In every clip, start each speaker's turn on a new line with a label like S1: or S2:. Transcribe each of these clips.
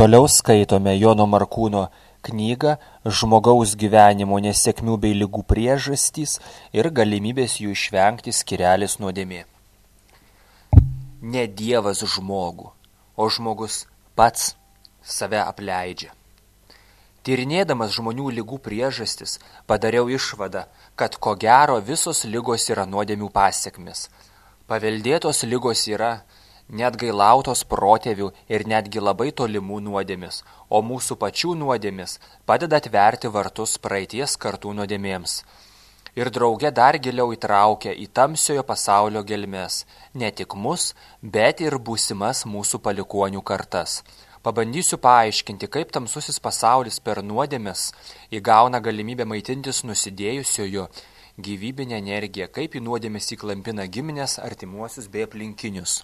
S1: Toliau skaitome Jono Markūno knygą Žmogaus gyvenimo nesėkmių bei ligų priežastys ir galimybės jų išvengti skirelis nuodėmė. Ne Dievas žmogų, o žmogus pats save apleidžia. Tyrinėdamas žmonių ligų priežastis, padariau išvadą, kad ko gero visos ligos yra nuodėmių pasekmės. Paveldėtos ligos yra neatgailautos protėvių ir netgi labai tolimų nuodėmis, o mūsų pačių nuodėmis padeda atverti vartus praeities kartų nuodėmėms. Ir drauge dar giliau įtraukia į tamsiojo pasaulio gelmes ne tik mus, bet ir būsimas mūsų palikuonių kartas. Pabandysiu paaiškinti, kaip tamsusis pasaulis per nuodėmes įgauna galimybę maitintis nusidėjusiojo gyvybinę energiją, kaip į nuodėmes įklampina giminės, artimuosius bei aplinkinius.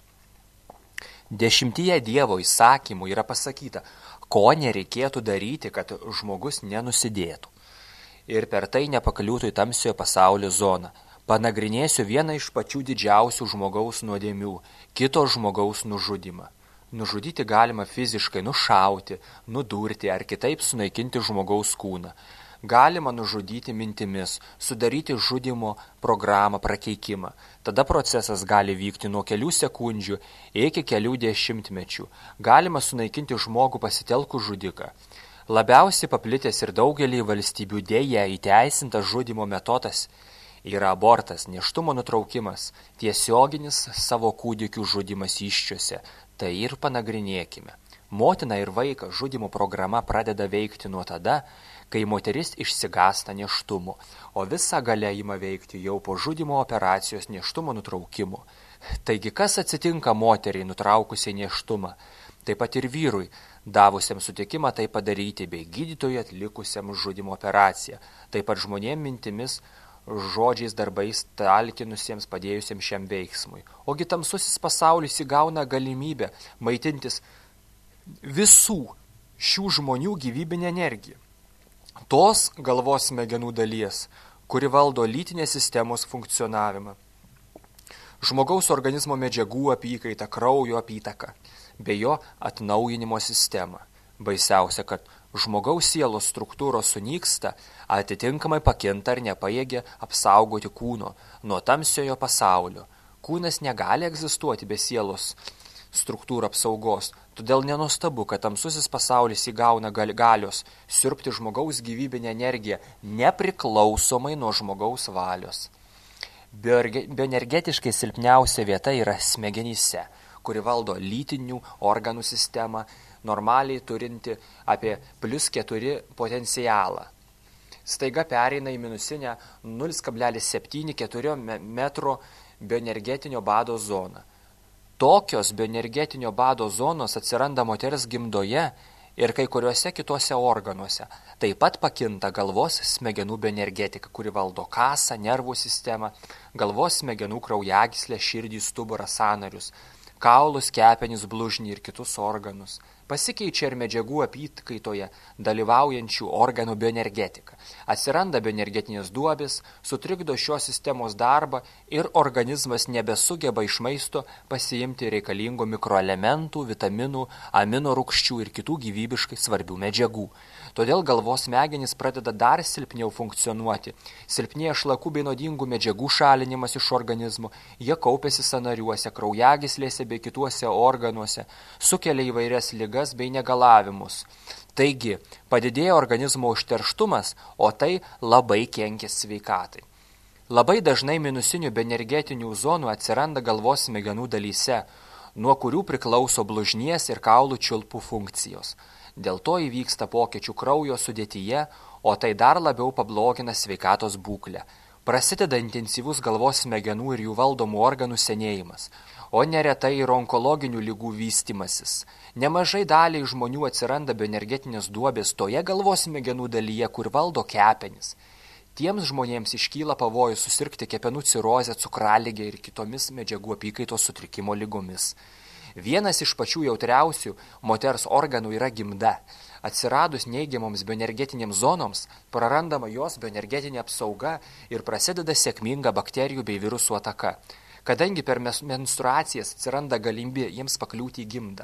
S1: 10 Dievo įsakymų yra pasakyta, ko nereikėtų daryti, kad žmogus nenusidėtų. Ir per tai nepakliūtų į tamsiojo pasaulio zoną. Panagrinėsiu vieną iš pačių didžiausių žmogaus nuodėmių – kito žmogaus nužudymą. Nužudyti galima fiziškai nušauti, nudurti ar kitaip sunaikinti žmogaus kūną. Galima nužudyti mintimis, sudaryti žudymo programą, prakeikimą. Tada procesas gali vykti nuo kelių sekundžių iki kelių dešimtmečių. Galima sunaikinti žmogų pasitelkus žudiką. Labiausiai paplitęs ir daugelį valstybių dėja įteisintas žudymo metodas yra abortas, nėštumo nutraukimas, tiesioginis savo kūdikių žudymas įsčiose. Tai ir panagrinėkime. Motina ir vaiką žudymo programa pradeda veikti nuo tada, kai moteris išsigąsta nėštumo, o visa galia ima veikti jau po žudymo operacijos nėštumo nutraukimo. Taigi, kas atsitinka moteriai nutraukusiai nėštumą? Taip pat ir vyrui, davusiam sutikimą tai padaryti, bei gydytojui atlikusiam žudymo operaciją. Taip pat žmonėm mintimis, žodžiais, darbais talkinusiems padėjusiems šiam veiksmui. Ogi tamsusis pasaulis įgauna galimybę maitintis visų šių žmonių gyvybinę energiją. Tos galvos smegenų dalies, kuri valdo lytinės sistemos funkcionavimą. Žmogaus organizmo medžiagų apykaitą, kraujo apytaką, bei jo atnaujinimo sistemą. Baisiausia, kad žmogaus sielos struktūros sunyksta, atitinkamai pakinta ir nepajėgia apsaugoti kūno nuo tamsiojo pasaulio. Kūnas negali egzistuoti be sielos struktūrų apsaugos, todėl nenuostabu, kad tamsusis pasaulis įgauna galios siurbti žmogaus gyvybinę energiją nepriklausomai nuo žmogaus valios. Bioenergetiškai silpniausia vieta yra smegenyse, kuri valdo lytinių organų sistemą, normaliai turinti apie +4 potencialą. Staiga pereina į minusinę 0,74 metro bioenergetinio bado zoną. Tokios bioenergetinio bado zonos atsiranda moters gimdoje ir kai kuriuose kitose organuose. Taip pat pakinta galvos smegenų bioenergetika, kuri valdo kasą, nervų sistemą, galvos smegenų kraujagyslę, širdį, stuburą, sąnarius, kaulus, kepenis, blužnį ir kitus organus. Pasikeičia ir medžiagų apykaitoje dalyvaujančių organų bioenergetika. Atsiranda bioenergetinės duobės, sutrikdo šios sistemos darbą ir organizmas nebesugeba iš maisto pasiimti reikalingų mikroelementų, vitaminų, amino rūgščių ir kitų gyvybiškai svarbių medžiagų. Todėl galvos smegenys pradeda dar silpniau funkcionuoti. Silpnėja šlakų bei nuodingų medžiagų šalinimas iš organizmo, jie kaupiasi sąnariuose, kraujagyslėse bei kituose organuose, sukelia įvairias ligas bei negalavimus. Taigi, padidėja organizmo užterštumas, o tai labai kenkia sveikatai. Labai dažnai minusinių bioenergetinių zonų atsiranda galvos smegenų dalyse, nuo kurių priklauso blužnies ir kaulų čiulpų funkcijos. Dėl to įvyksta pokyčių kraujo sudėtyje, o tai dar labiau pablogina sveikatos būklę. Prasideda intensyvus galvos smegenų ir jų valdomų organų senėjimas, o neretai ir onkologinių ligų vystymasis. Nemažai daliai žmonių atsiranda bioenergetinės duobės toje galvos smegenų dalyje, kur valdo kepenis. Tiems žmonėms iškyla pavojus susirgti kepenų cirozę, cukraligę ir kitomis medžiagų apykaitos sutrikimo ligomis. Vienas iš pačių jautriausių moters organų yra gimda. Atsiradus neigiamoms bioenergetinėms zonoms, prarandama jos bioenergetinė apsauga ir prasideda sėkminga bakterijų bei virusų ataka. Kadangi per menstruacijas atsiranda galimybė jiems pakliūti į gimdą,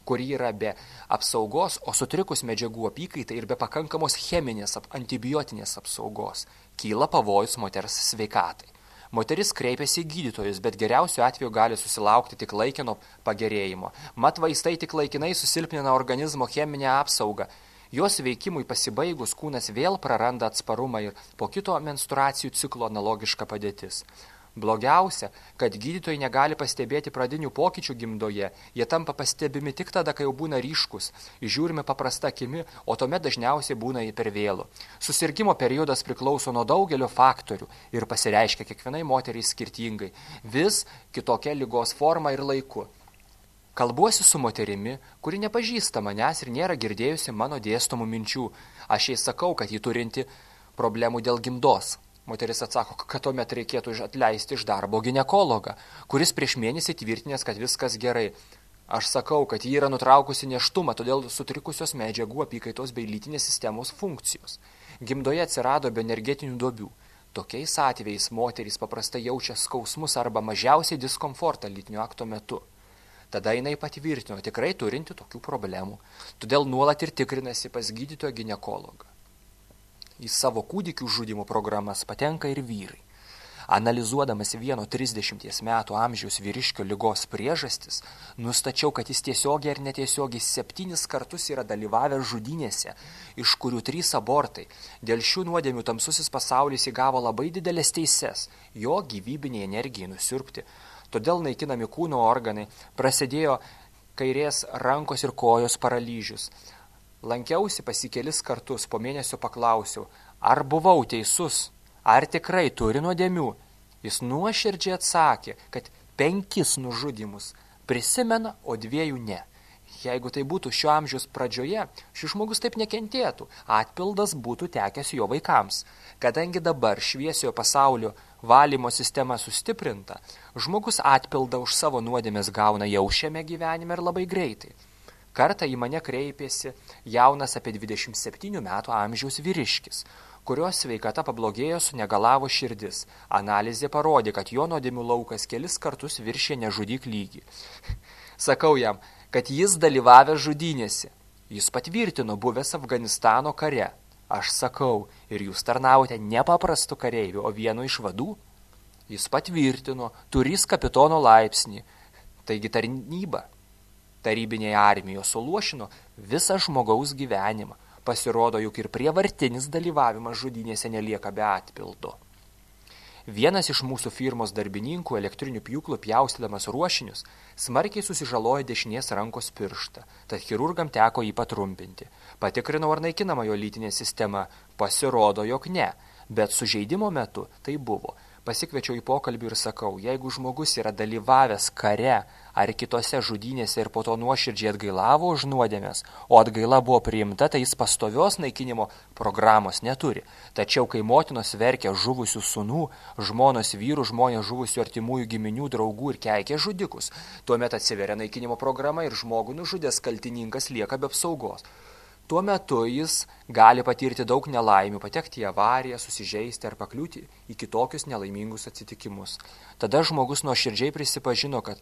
S1: kuri yra be apsaugos, o sutrikus medžiagų apykaitai ir be pakankamos cheminės antibiotinės apsaugos, kyla pavojus moters sveikatai. Moteris kreipiasi į gydytojus, bet geriausiu atveju gali susilaukti tik laikino pagerėjimo. Mat vaistai tik laikinai susilpnina organizmo cheminę apsaugą. Jos veikimui pasibaigus kūnas vėl praranda atsparumą ir po kito menstruacijų ciklo analogiška padėtis. Blogiausia, kad gydytojai negali pastebėti pradinių pokyčių gimdoje, jie tampa pastebimi tik tada, kai jau būna ryškus, žiūrime paprasta akimi, o tuomet dažniausiai būna per vėlu. Susirgimo periodas priklauso nuo daugelio faktorių ir pasireiškia kiekvienai moteriai skirtingai, vis kitokia ligos forma ir laiku. Kalbuosi su moterimi, kuri nepažįsta manęs ir nėra girdėjusi mano dėstomų minčių. Aš jai sakau, kad ji turinti problemų dėl gimdos. Moteris atsako, kad tuomet reikėtų atleisti iš darbo ginekologą, kuris prieš mėnesį tvirtinęs, kad viskas gerai. Aš sakau, kad ji yra nutraukusi nėštumą, todėl sutrikusios medžiagų apykaitos bei lytinės sistemos funkcijos. Gimdoje atsirado bioenergetinių duobių. Tokiais atvejais moterys paprastai jaučia skausmus arba mažiausiai diskomfortą lytinio akto metu. Tada jinai patvirtino tikrai turinti tokių problemų, todėl nuolat ir tikrinasi pas gydytoją ginekologą. Į savo kūdikių žudimo programas patenka ir vyrai. Analizuodamas vieno 30 metų amžiaus vyriškio ligos priežastis, nustačiau, kad jis tiesiogiai ar netiesiogiai 7 kartus yra dalyvavęs žudynėse, iš kurių 3 abortai. Dėl šių nuodėmių tamsusis pasaulis įgavo labai didelės teises, jo gyvybiniai energijai nusiurbti. Todėl naikinami kūno organai, prasidėjo kairės rankos ir kojos paralyžius. Lankiausi pas jį kelis kartus, po mėnesio paklausiau, ar buvau teisus, ar tikrai turi nuodėmių. Jis nuoširdžiai atsakė, kad 5 nužudymus prisimena, o 2 ne. Jeigu tai būtų šio amžiaus pradžioje, šis žmogus taip nekentėtų, atpildas būtų tekęs jo vaikams. Kadangi dabar šviesiojo pasaulio valymo sistema sustiprinta, žmogus atpildą už savo nuodėmes gauna jau šiame gyvenime ir labai greitai. Kartą į mane kreipėsi jaunas apie 27 metų amžiaus vyriškis, kurios sveikata pablogėjo, sunegalavo širdis. Analizė parodė, kad jo nuodėmių laukas kelis kartus viršė nežudyk lygį. Sakau jam, kad jis dalyvavęs žudynėse. Jis patvirtino buvęs Afganistano kare. Aš sakau, ir jūs tarnavote ne paprastu kareiviu, o vienu iš vadų? Jis patvirtino, turys kapitono laipsnį, taigi tarnyba. Tarybinėje armijoje suluošino visą žmogaus gyvenimą. Pasirodo, juk ir prievartinis dalyvavimas žudynėse nelieka be atpildo. Vienas iš mūsų firmos darbininkų elektriniu pjūklu pjaustydamas ruošinius smarkiai susižalojo dešinės rankos pirštą, tad chirurgam teko jį patrumpinti. Patikrinau, ar naikinama jo lytinė sistema. Pasirodo, jog ne, bet sužeidimo metu tai buvo. Pasikviečiau į pokalbį ir sakau, jeigu žmogus yra dalyvavęs kare ar kitose žudynėse ir po to nuoširdžiai atgailavo už nuodėmes, o atgaila buvo priimta, tai jis pastovios naikinimo programos neturi. Tačiau, kai motinos verkia žuvusių sūnų, žmonos vyrų, žmonės žuvusių artimųjų giminių, draugų ir keikė žudikus, tuomet atsiveria naikinimo programa ir žmogų nužudęs kaltininkas lieka be apsaugos. Tuo metu jis gali patirti daug nelaimių, patekti į avariją, susižeisti ar pakliūti į kitokius nelaimingus atsitikimus. Tada žmogus nuoširdžiai prisipažino, kad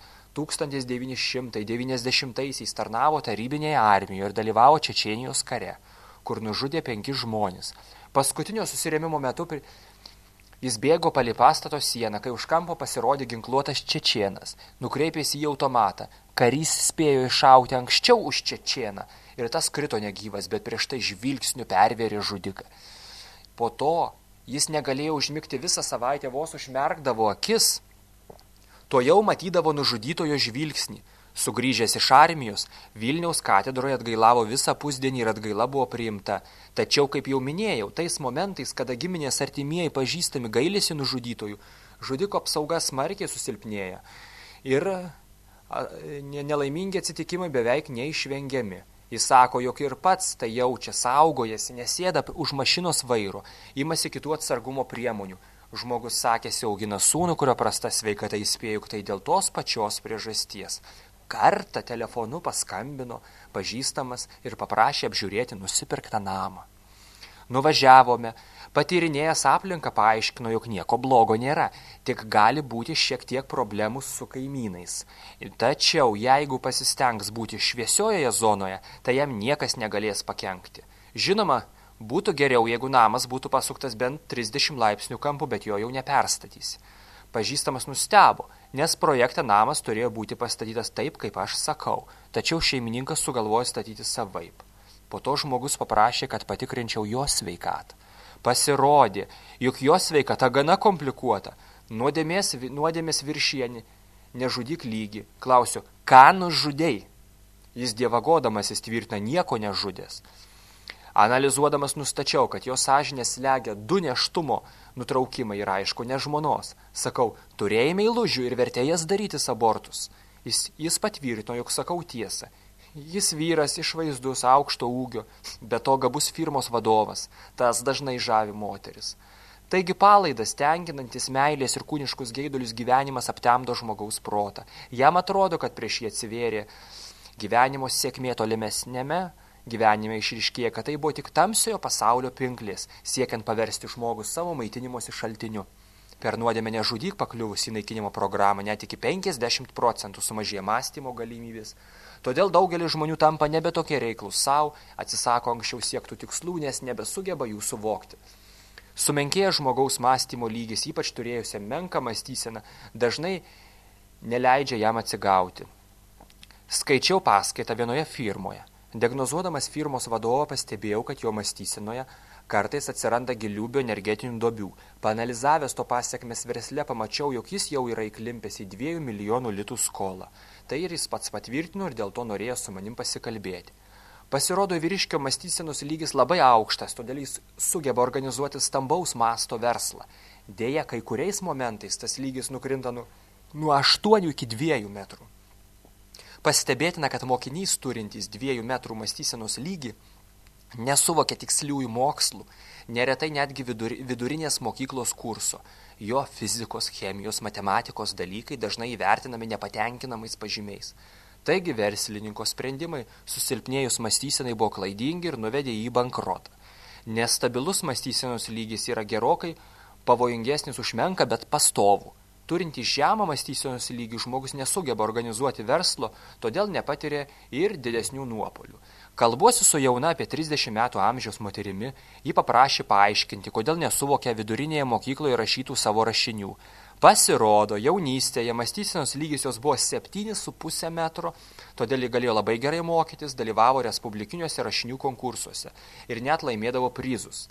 S1: 1990-aisiais tarnavo tarybinėje armijoje ir dalyvavo Čečėnijos kare, kur nužudė 5 žmonės. Paskutinio susirėmimo metu jis bėgo palei pastato sieną, kai už kampo pasirodė ginkluotas čečėnas. Nukreipęs į automatą, karys spėjo iššauti anksčiau už čečėną. Ir tas krito negyvas, bet prieš tai žvilgsniu pervėrė žudiką. Po to jis negalėjo užmigti visą savaitę, vos užmerkdavo akis. To jau matydavo nužudytojo žvilgsnį. Sugrįžęs iš armijos, Vilniaus katedroje atgailavo visą pusdienį ir atgaila buvo priimta. Tačiau, kaip jau minėjau, tais momentais, kada giminės artimieji pažįstami gailisi nužudytojų, žudiko apsauga smarkiai susilpnėja. Ir nelaimingi atsitikimai beveik neišvengiami. Jis sako, jog ir pats tai jaučia, saugojasi, nesėda už mašinos vairo, imasi kitų atsargumo priemonių. Žmogus sakėsi augina sūnų, kurio prasta sveikata, įspėjo, tai dėl tos pačios priežasties. Kartą telefonu paskambino pažįstamas ir paprašė apžiūrėti nusipirktą namą. Nuvažiavome, Patyrinėjęs aplinką paaiškino, jog nieko blogo nėra, tik gali būti šiek tiek problemų su kaimynais. Tačiau, jeigu pasistengs būti šviesiojoje zonoje, tai jam niekas negalės pakenkti. Žinoma, būtų geriau, jeigu namas būtų pasuktas bent 30 laipsnių kampu, bet jo jau neperstatys. Pažįstamas nustebo, nes projekte namas turėjo būti pastatytas taip, kaip aš sakau, tačiau šeimininkas sugalvojo statyti savaip. Po to žmogus paprašė, kad patikrinčiau jo sveikatą. Pasirodė, juk jo sveikata gana komplikuota. Nuodėmės viršyje nežudyk lygį. Klausiu, ką nužudei? Jis dievagodamasis tvirtina nieko nežudęs. Analizuodamas nustačiau, kad jo sąžinė slegia 2 nėštumo nutraukimai ir aišku, ne žmonos. Sakau, turėjai meilužių ir vertėjas darytis abortus. Jis patvirtino, jog sakau tiesą. Jis vyras išvaizdus, aukšto ūgio, be to gabus firmos vadovas, tas dažnai žavi moteris. Taigi palaidas, tenkinantis meilės ir kūniškus geidulius gyvenimas aptemdo žmogaus protą. Jam atrodo, kad prieš jį atsivėrė gyvenimo sėkmė tolimesnėme, gyvenime išryškėja, kad tai buvo tik tamsiojo pasaulio pinklės, siekiant paversti žmogų savo maitinimosi šaltiniu. Per nuodėmę nežudyk pakliuvus į naikinimo programą net iki 50% sumažėja mąstymo galimybės. Todėl daugelis žmonių tampa nebe tokie reiklus savo, atsisako anksčiau siektų tikslų, nes nebesugeba jų suvokti. Sumenkėja žmogaus mąstymo lygis, ypač turėjusią menką mąstyseną, dažnai neleidžia jam atsigauti. Skaičiau paskaitą vienoje firmoje. Diagnozuodamas firmos vadovą pastebėjau, kad jo mąstysenoje kartais atsiranda gilių bioenergetinių duobių. Paanalizavęs to pasekmes versle pamačiau, jog jis jau yra įklimpęs į 2 milijonų litų skolą. Tai ir jis pats patvirtino ir dėl to norėjo su manim pasikalbėti. Pasirodo, vyriškio mąstysenos lygis labai aukštas, todėl jis sugeba organizuoti stambaus masto verslą. Deja, kai kuriais momentais tas lygis nukrinta nuo 8 iki 2 metrų. Pastebėtina, kad mokinys turintys 2 metrų mąstysenos lygį nesuvokia tiksliųjų mokslų, neretai netgi vidurinės mokyklos kurso. Jo fizikos, chemijos, matematikos dalykai dažnai įvertinami nepatenkinamais pažymiais. Taigi verslininko sprendimai susilpnėjus mąstysenai buvo klaidingi ir nuvedė į bankrotą. Nestabilus mąstysenos lygis yra gerokai pavojingesnis už menką, bet pastovų. Turintys žemą mąstysenos lygį žmogus nesugeba organizuoti verslo, todėl nepatiria ir didesnių nuopolių. Kalbuosi su jauna apie 30 metų amžiaus moterimi, ji paprašė paaiškinti, kodėl nesuvokia vidurinėje mokykloje rašytų savo rašinių. Pasirodo, jaunystėje mąstysenos lygis jos buvo 7,5 metro, todėl ji galėjo labai gerai mokytis, dalyvavo respublikiniuose rašinių konkursuose ir net laimėdavo prizus.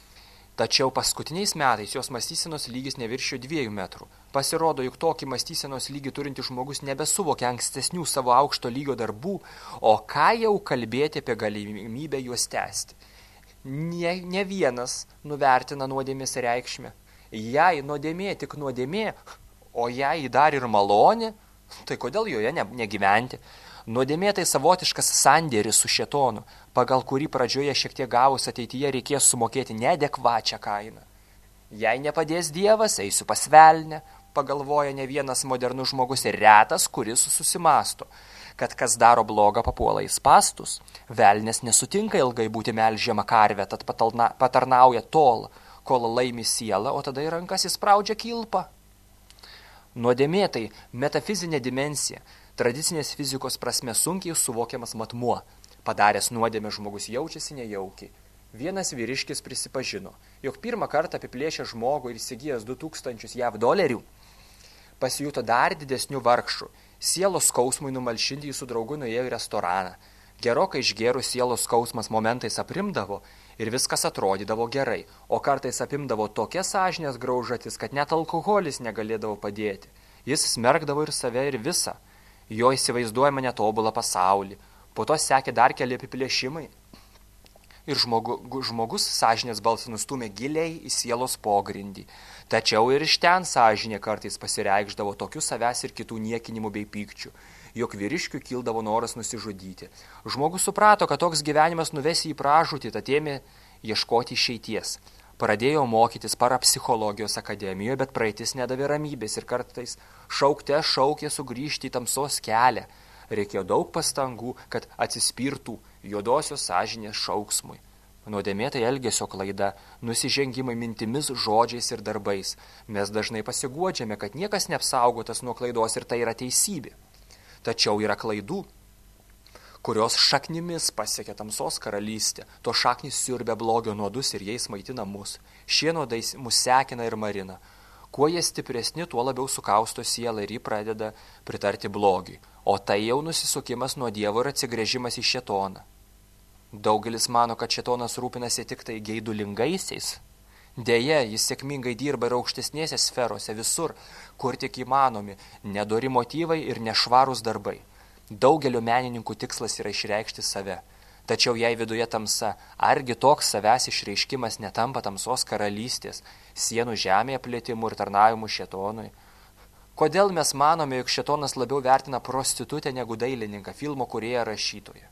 S1: Tačiau paskutiniais metais jos mąstysenos lygis neviršijo 2 metrų. Pasirodo, juk tokį mąstysenos lygį turintis žmogus nebesuvokia ankstesnių savo aukšto lygio darbų, o ką jau kalbėti apie galimybę juos tęsti. Ne vienas nuvertina nuodėmės reikšmę. Jei nuodėmė tik nuodėmė, o jei dar ir malonė, tai kodėl joje negyventi? Nuodėmė tai savotiškas sandėris su šėtonu, pagal kurį pradžioje šiek tiek gavus ateityje reikės sumokėti neadekvačią kainą. Jei nepadės Dievas, eisiu pas velnę, pagalvoja ne vienas modernus žmogus ir retas, kuris susimasto, kad kas daro blogą papuola į spastus. Velnės nesutinka ilgai būti melžiama karvė, tad patarnauja tol, kol laimi sielą, o tada į rankas įspraudžia kilpą. Nuodėmė tai metafizinė dimensija, tradicinės fizikos prasme sunkiai suvokiamas matmuo. Padaręs nuodėmę žmogus jaučiasi nejaukiai. Vienas vyriškis prisipažino, jog pirmą kartą apiplėšė žmogų ir įsigijęs 2000 JAV dolerių, pasijuto dar didesnių vargšų. Sielos skausmui numalšinti jį su draugu nuėjo į restoraną. Gerokai išgėrus sielos skausmas momentais aprimdavo ir viskas atrodydavo gerai, o kartais apimdavo tokia sąžinės graužatis, kad net alkoholis negalėdavo padėti. Jis smerkdavo ir save ir visą. Jo įsivaizduojama netobulą pasaulį. Po to sekė dar keli apiplėšimai. Ir žmogus sąžinės balsą nustūmė giliai į sielos pogrindį. Tačiau ir iš ten sąžinė kartais pasireikšdavo tokių savęs ir kitų niekinimų bei pykčių, jog vyriškių kildavo noras nusižudyti. Žmogus suprato, kad toks gyvenimas nuvesi į pražūtį, tad ėmė ieškoti išeities. Pradėjo mokytis parapsichologijos akademijoje, bet praeitis nedavė ramybės ir kartais šaukė sugrįžti į tamsos kelią. Reikėjo daug pastangų, kad atsispirtų juodosios sąžinės šauksmui. Nuodėmė tai elgesio klaida, nusižengimai mintimis, žodžiais ir darbais. Mes dažnai pasiguodžiame, kad niekas neapsaugotas nuo klaidos ir tai yra teisybė. Tačiau yra klaidų, kurios šaknimis pasiekia tamsos karalystę. To šaknis siurbia blogio nuodus ir jais maitina mus. Šie nuodai mus sekina ir marina. Kuo jie stipresni, tuo labiau sukausto sielą ir jį pradeda pritarti blogiui. O tai jau nusisukimas nuo Dievo ir atsigręžimas į šėtoną. Daugelis mano, kad šėtonas rūpinasi tik tai geidulingaisiais. Deja, jis sėkmingai dirba ir aukštesnėse sferose visur, kur tik įmanomi, nedori motyvai ir nešvarūs darbai. Daugelio menininkų tikslas yra išreikšti save. Tačiau jei viduje tamsa, argi toks savęs išreiškimas netampa tamsos karalystės, sienų žemėje plėtimų ir tarnavimų šėtonui? Kodėl mes manome, jog šėtonas labiau vertina prostitutę negu dailininką, filmo kūrėją rašytoją?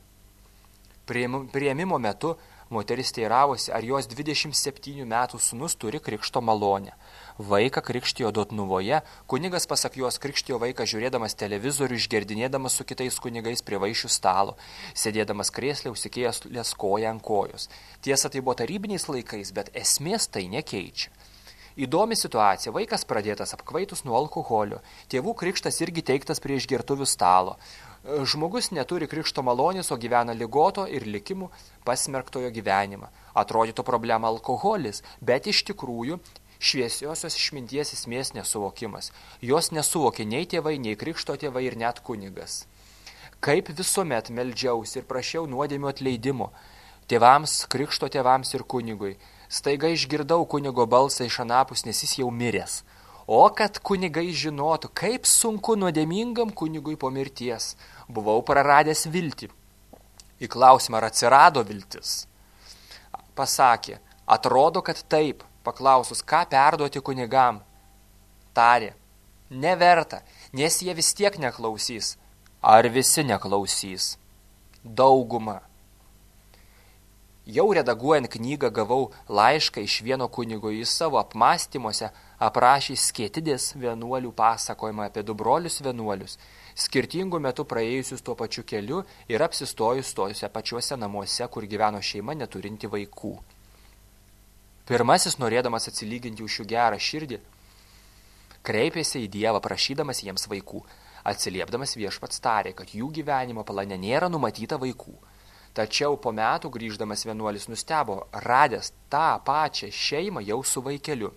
S1: Priėmimo metu moteris teiravosi, ar jos 27 metų sūnus turi krikšto malonę. Vaiką krikštijo Dotnuvoje, kunigas pasak jos krikštijo vaiką žiūrėdamas televizorių, išgerdinėdamas su kitais kunigais prie vaišių stalo, sėdėdamas krėsle, užsikėjęs koją ant kojos. Tiesa, tai buvo tarybiniais laikais, bet esmės tai nekeičia. Įdomi situacija, vaikas pradėtas apkvaitus nuo alkoholio, tėvų krikštas irgi teiktas prie išgertuvių stalo. Žmogus neturi krikšto malonės, o gyvena ligoto ir likimų pasmerktojo gyvenimą. Atrodytų problema alkoholis, bet iš tikrųjų šviesiosios išminties esmės nesuvokimas. Jos nesuvokė nei tėvai, nei krikšto tėvai ir net kunigas. Kaip visuomet meldžiausi ir prašiau nuodėmių atleidimo tėvams, krikšto tėvams ir kunigui. Staiga išgirdau kunigo balsą iš anapus, nes jis jau miręs. O kad kunigai žinotų, kaip sunku nuodėmingam kunigui po mirties. Buvau praradęs viltį. Į klausimą, ar atsirado viltis, pasakė, atrodo, kad taip. Paklausus, ką perduoti kunigam, tarė, neverta, nes jie vis tiek neklausys. Ar visi neklausys? Dauguma. Jau redaguojant knygą gavau laišką iš vieno kunigo, jis savo apmąstymuose aprašė Skėtidės vienuolių pasakojimą apie du brolius vienuolius, skirtingų metų praėjusius tuo pačiu keliu ir apsistojus tose pačiuose namuose, kur gyveno šeima neturinti vaikų. Pirmasis, norėdamas atsilyginti už jų gerą širdį, kreipėsi į Dievą, prašydamas jiems vaikų. Atsiliepdamas viešpats tarė, kad jų gyvenimo plane nėra numatyta vaikų. Tačiau po metų grįždamas vienuolis nustebo, radęs tą pačią šeimą jau su vaikeliu.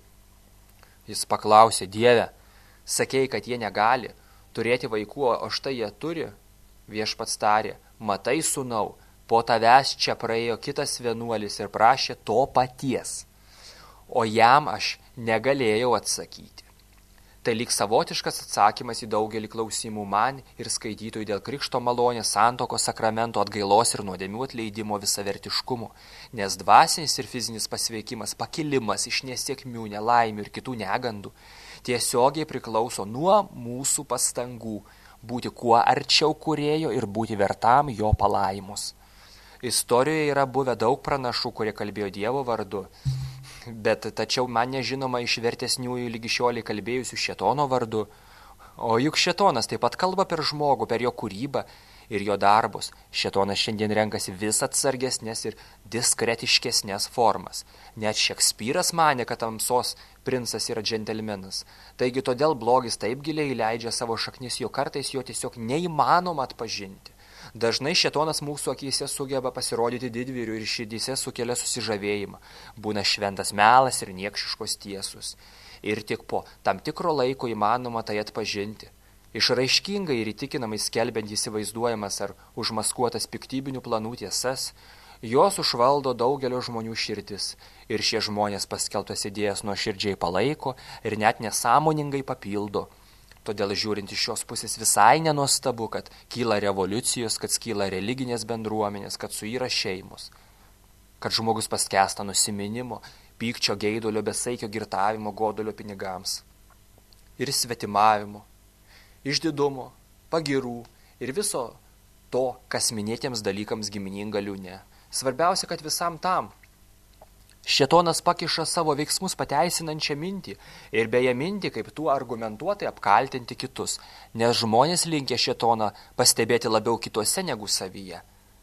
S1: Jis paklausė, Dieve, sakei, kad jie negali turėti vaikų, o štai jie turi. Viešpats tarė, matai, sūnau, po tavęs čia praėjo kitas vienuolis ir prašė to paties, o jam aš negalėjau atsakyti. Tai lyg savotiškas atsakymas į daugelį klausimų man ir skaitytojų dėl krikšto malonės, santuokos sakramento, atgailos ir nuodėmių atleidimo visavertiškumo, nes dvasinis ir fizinis pasveikimas, pakilimas iš nesėkmių, nelaimių ir kitų negandų tiesiogiai priklauso nuo mūsų pastangų būti kuo arčiau kūrėjo ir būti vertam jo palaimos. Istorijoje yra buvę daug pranašų, kurie kalbėjo Dievo vardu, bet tačiau man nežinoma iš vertesniųjų lygi šiolei kalbėjusių šėtono vardu. O juk šėtonas taip pat kalba per žmogų, per jo kūrybą ir jo darbus. Šėtonas šiandien renkasi vis atsargesnės ir diskretiškesnės formas. Net Šekspyras manė, kad tamsos princas yra džentelmenas. Taigi todėl blogis taip giliai leidžia savo šaknis, jo kartais jo tiesiog neįmanoma atpažinti. Dažnai šėtonas mūsų akyse sugeba pasirodyti didvyriu ir širdyse sukelia susižavėjimą. Būna šventas melas ir niekšiškos tiesos. Ir tik po tam tikro laiko įmanoma tai atpažinti. Išraiškingai ir įtikinamai skelbiant įsivaizduojamas ar užmaskuotas piktybinių planų tiesas, jos užvaldo daugelio žmonių širdis. Ir šie žmonės paskelbtas idėjas nuoširdžiai palaiko ir net nesąmoningai papildo. Todėl žiūrint iš šios pusės visai nenuostabu, kad kyla revoliucijos, kad skyla religinės bendruomenės, kad suyra šeimos, kad žmogus paskęsta nusiminimo, pykčio, geidulio, besaikio girtavimo, godulio pinigams ir svetimavimo, išdidumo, pagirų ir viso to, kas minėtiems dalykams gimininga liūne. Svarbiausia, kad visam tam šėtonas pakiša savo veiksmus pateisinančią mintį ir beje mintį, kaip tuo argumentuotai apkaltinti kitus, nes žmonės linkę šėtoną pastebėti labiau kituose negu savyje.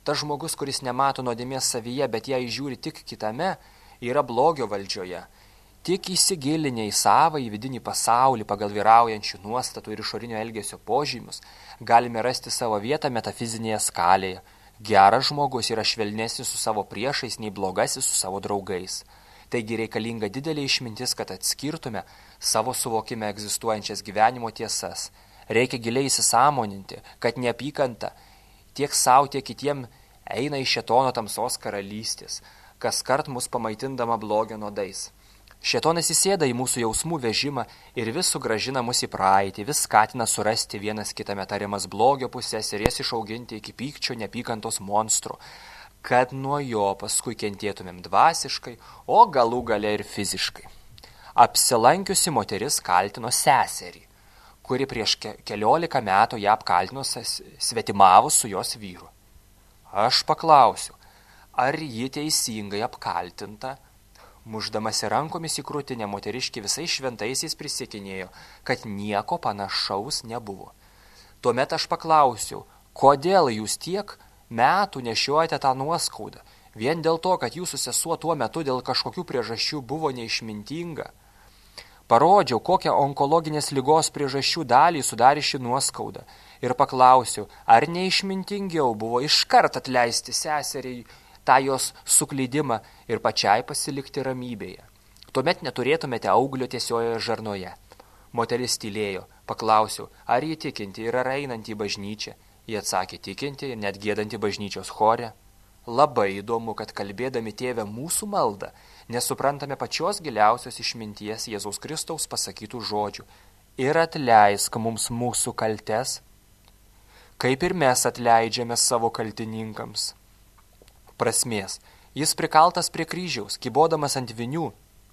S1: Tas žmogus, kuris nemato nuodėmės savyje, bet ją įžiūri tik kitame, yra blogio valdžioje. Tik įsigilinę į savą į vidinį pasaulį pagal vyraujančių nuostatų ir išorinio elgesio požymius, galime rasti savo vietą metafizinėje skalėje. Geras žmogus yra švelnesnis su savo priešais nei blogasis su savo draugais. Taigi reikalinga didelė išmintis, kad atskirtume savo suvokime egzistuojančias gyvenimo tiesas. Reikia giliai įsisąmoninti, kad neapykanta tiek savo, tiek kitiem eina iš šėtono tamsos karalystės, kas kart mus pamaitindama blogio nuodais. Šėtonas įsėda į mūsų jausmų vežimą ir vis sugrąžina mus į praeitį, vis skatina surasti vienas kitame tariamas blogio pusės ir jas išauginti iki pykčio neapykantos monstrų, kad nuo jo paskui kentėtumėm dvasiškai, o galų gale ir fiziškai. Apsilankiusi moteris kaltino seserį, kuri prieš 14 metų ją apkaltino svetimavus su jos vyru. Aš paklausiu, ar ji teisingai apkaltinta? Muždamasi rankomis į krūtinę, moteriškė visais šventaisiais prisiekinėjo, kad nieko panašaus nebuvo. Tuomet aš paklausiau, kodėl jūs tiek metų nešiojate tą nuoskaudą, vien dėl to, kad jūsų sesuo tuo metu dėl kažkokių priežasčių buvo neišmintinga. Parodžiau, kokią onkologinės ligos priežasčių dalį sudarė ši nuoskauda ir paklausiau, ar neišmintingiau buvo iškart atleisti seseriai tą jos suklydimą ir pačiai pasilikti ramybėje. Tuomet neturėtumėte auglio tiesiojoje žarnoje. Moteris tylėjo, paklausiau, ar ji tikinti ir ar einanti į bažnyčią. Ji atsakė tikinti, net giedanti bažnyčios chore. Labai įdomu, kad kalbėdami Tėve mūsų maldą, nesuprantame pačios giliausios išminties Jėzaus Kristaus pasakytų žodžių. Ir atleisk mums mūsų kaltes, kaip ir mes atleidžiame savo kaltininkams. Prasmės. Jis prikaltas prie kryžiaus, kybodamas ant vinių,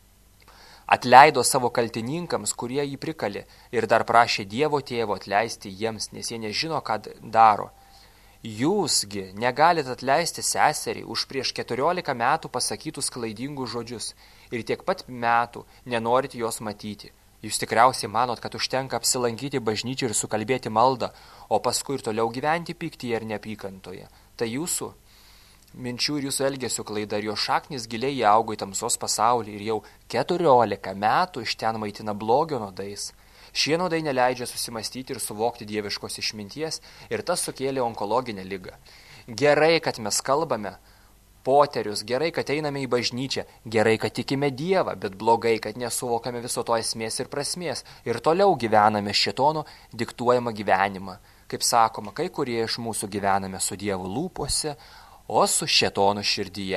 S1: atleido savo kaltininkams, kurie jį prikalė, ir dar prašė Dievo Tėvo atleisti jiems, nes jie nežino, ką daro. Jūsgi negalite atleisti seseriai už prieš 14 metų pasakytus klaidingus žodžius ir tiek pat metų nenorite jos matyti. Jūs tikriausiai manot, kad užtenka apsilankyti bažnyčią ir sukalbėti maldą, o paskui ir toliau gyventi pyktyje ir neapykantoje. Tai jūsų minčių ir jūsų elgesio klaida ir jo šaknis giliai įaugo į tamsos pasaulį ir jau 14 metų iš ten maitina blogio nuodais. Šie nuodai neleidžia susimastyti ir suvokti dieviškos išminties ir tas sukėlė onkologinę ligą. Gerai, kad mes kalbame poterius, gerai, kad einame į bažnyčią, gerai, kad tikime Dievą, bet blogai, kad nesuvokame viso to esmės ir prasmės ir toliau gyvename šėtono diktuojamą gyvenimą. Kaip sakoma, kai kurie iš mūsų gyvename su Dievu lūpose, o su šėtonu širdyje.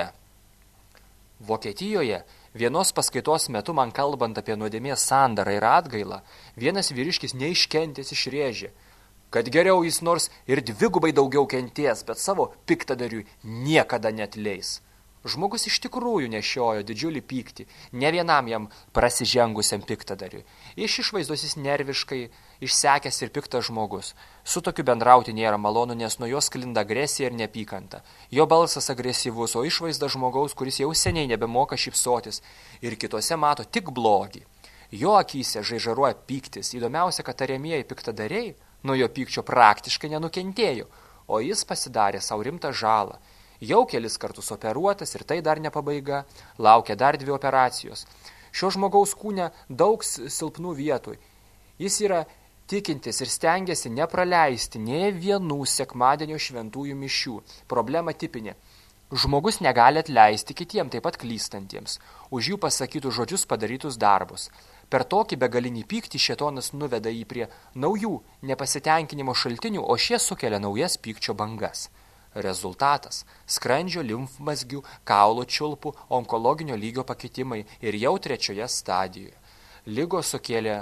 S1: Vokietijoje vienos paskaitos metu man kalbant apie nuodėmės sandarą ir atgailą, vienas vyriškis neiškentęs išrėžė, kad geriau jis nors ir 2 daugiau kenties, bet savo piktadariui niekada neatleis. Žmogus iš tikrųjų nešiojo didžiulį pyktį, ne vienam jam prasižengusiam piktadariui. Iš išvaizdos jis nerviškai išsekęs ir piktas žmogus. Su tokiu bendrauti nėra malonu, nes nuo jo sklinda agresija ir neapykanta. Jo balsas agresyvus, o išvaizda žmogaus, kuris jau seniai nebemoka šypsotis ir kitose mato tik blogį. Jo akyse žaižaruoja pyktis. Įdomiausia, kad tariamieji piktadariai nuo jo pykčio praktiškai nenukentėjo, o jis pasidarė savo rimtą žalą. Jau kelis kartus operuotas ir tai dar ne pabaiga, laukia dar 2 operacijos. Šio žmogaus kūne daug silpnų vietų. Jis yra tikintis ir stengiasi nepraleisti nė vienų sekmadienio šventųjų mišių. Problema tipinė. Žmogus negali atleisti kitiem, taip pat klystantiems, už jų pasakytų žodžius padarytus darbus. Per tokį begalinį pyktį šėtonas nuveda jį prie naujų nepasitenkinimo šaltinių, o šie sukelia naujas pykčio bangas. Rezultatas – skrandžio, limfmazgių, kaulo čiulpų, onkologinio lygio pakitimai ir jau 3 stadijoje. Ligos sukėlė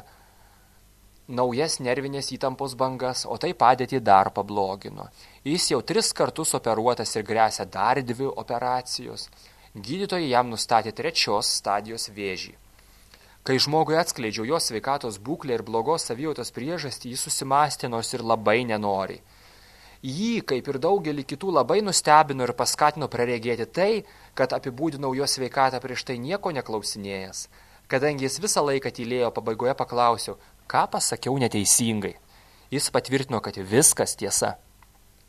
S1: naujas nervinės įtampos bangas, o tai padėtį dar pablogino. Jis jau 3 kartus operuotas ir gresia dar 2 operacijos. Gydytojai jam nustatė 3 stadijos vėžį. Kai žmogui atskleidžiau jo sveikatos būklę ir blogos savijautos priežastį, jis susimąstė nors ir labai nenoriai. Jį, kaip ir daugelį kitų, labai nustebino ir paskatino praregėti tai, kad apibūdinau jo sveikatą prieš tai nieko neklausinėjęs. Kadangi jis visą laiką tylėjo, pabaigoje paklausiau, ką pasakiau neteisingai. Jis patvirtino, kad viskas tiesa.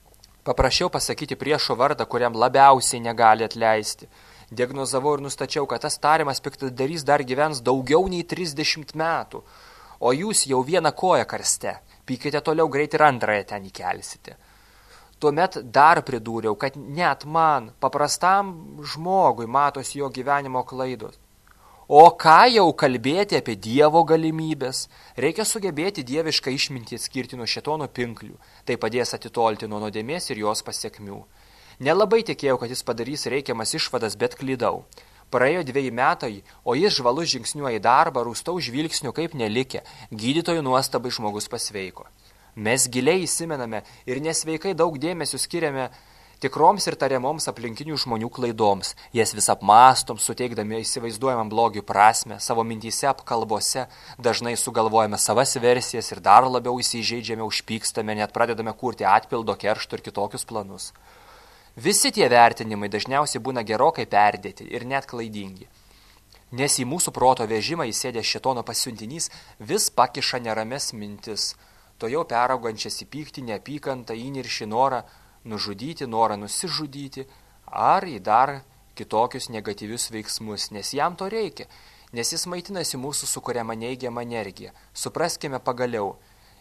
S1: Paprašiau pasakyti priešo vardą, kuriam labiausiai negali atleisti. Diagnozavau ir nustačiau, kad tas tariamas piktadarys dar gyvens daugiau nei 30 metų, o jūs jau vieną koją karste. Pykite toliau, greit ir antrąją ten įkelsite. Tuomet dar pridūriau, kad net man, paprastam žmogui, matosi jo gyvenimo klaidos. O ką jau kalbėti apie Dievo galimybės? Reikia sugebėti dievišką išmintį atskirti nuo šėtono pinklių. Tai padės atitolti nuo nuodėmės ir jos pasekmių. Nelabai tikėjau, kad jis padarys reikiamas išvadas, bet klydau. Praėjo 2 metai, o jis žvalus žingsniuoja į darbą, rūstau žvilgsnių kaip nelikė. Gydytojų nuostabai žmogus pasveiko. Mes giliai įsimename ir nesveikai daug dėmesio skiriame tikroms ir tariamoms aplinkinių žmonių klaidoms. Jas vis apmastom, suteikdami įsivaizduojamam blogiui prasmę, savo mintyse apkalbose, dažnai sugalvojame savas versijas ir dar labiau įsižeidžiame, užpykstame, net pradedame kurti atpildo, keršto ir kitokius planus. Visi tie vertinimai dažniausiai būna gerokai perdėti ir net klaidingi. Nes į mūsų proto vežimą įsėdęs šėtono pasiuntinys vis pakiša nerames mintis, to jau peraugančias į pyktį, neapykantą, įniršį, norą nužudyti, norą nusižudyti ar į dar kitokius negatyvius veiksmus, nes jam to reikia, nes jis maitinasi mūsų sukuriamą neigiamą energiją. Supraskime pagaliau.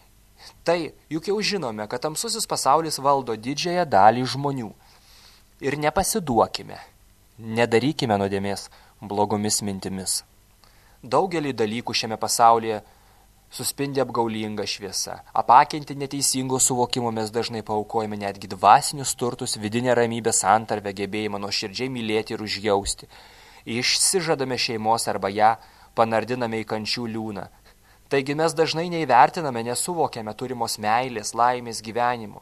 S1: Tai juk jau žinome, kad tamsusis pasaulis valdo didžiąją dalį žmonių. Ir nepasiduokime, nedarykime nuodėmės blogomis mintimis. Daugelį dalykų šiame pasaulyje suspindi apgaulinga šviesa. Apakinti neteisingo suvokimo mes dažnai paaukojame netgi dvasinius turtus, vidinę ramybę, santarvę, gebėjimą nuoširdžiai mylėti ir užjausti. Išsižadame šeimos arba ją panardiname į kančių liūną. Taigi mes dažnai neįvertiname, nesuvokiame turimos meilės, laimės, gyvenimo.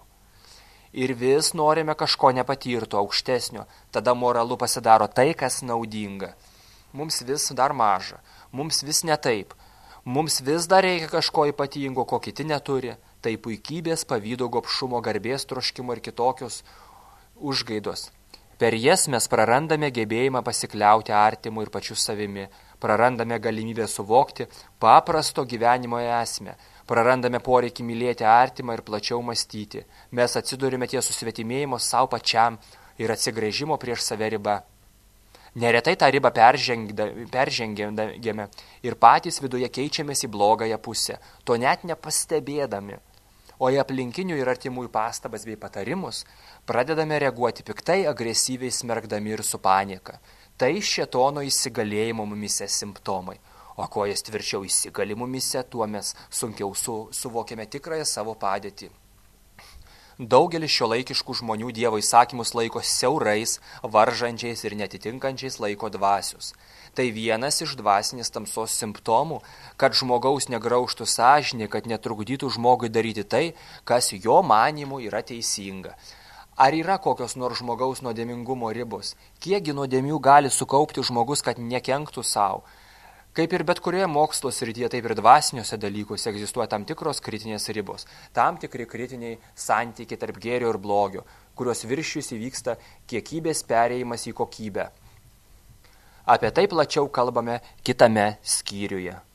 S1: Ir vis norime kažko nepatirto, aukštesnio, tada moralu pasidaro tai, kas naudinga. Mums vis dar maža, mums vis ne taip, mums vis dar reikia kažko ypatingo, ko kiti neturi, tai puikybės, pavydo, gobšumo, garbės troškimo ir kitokios užgaidos. Per jas mes prarandame gebėjimą pasikliauti artimu ir pačiu savimi, prarandame galimybę suvokti paprasto gyvenimo esmę, prarandame poreikį mylėti artimą ir plačiau mąstyti. Mes atsidurime ties susvetimėjimo savo pačiam ir atsigręžimo prieš save riba. Neretai tą ribą peržengėme ir patys viduje keičiamės į blogąją pusę, to net nepastebėdami. O į aplinkinių ir artimųjų pastabas bei patarimus pradedame reaguoti piktai, agresyviai smerkdami ir su panieka. Tai šėtono įsigalėjimo mumise simptomai. O kuo jis tvirčiau įsigali mumise, tuo mes sunkiau suvokiame tikrąją savo padėtį. Daugelis šiuolaikiškų žmonių Dievo įsakymus laiko siaurais, varžančiais ir netitinkančiais laiko dvasios. Tai vienas iš dvasinės tamsos simptomų, kad žmogaus negraužtų sąžinė, kad netrukdytų žmogui daryti tai, kas jo manymu yra teisinga. Ar yra kokios nors žmogaus nuodėmingumo ribos? Kiekgi nuodėmių gali sukaupti žmogus, kad nekenktų savo? Kaip ir bet kurioje mokslo srityje, taip ir dvasiniuose dalykuose egzistuoja tam tikros kritinės ribos, tam tikri kritiniai santykiai tarp gėrio ir blogio, kurios viršijus įvyksta kiekybės perėjimas į kokybę. Apie tai plačiau kalbame kitame skyriuje.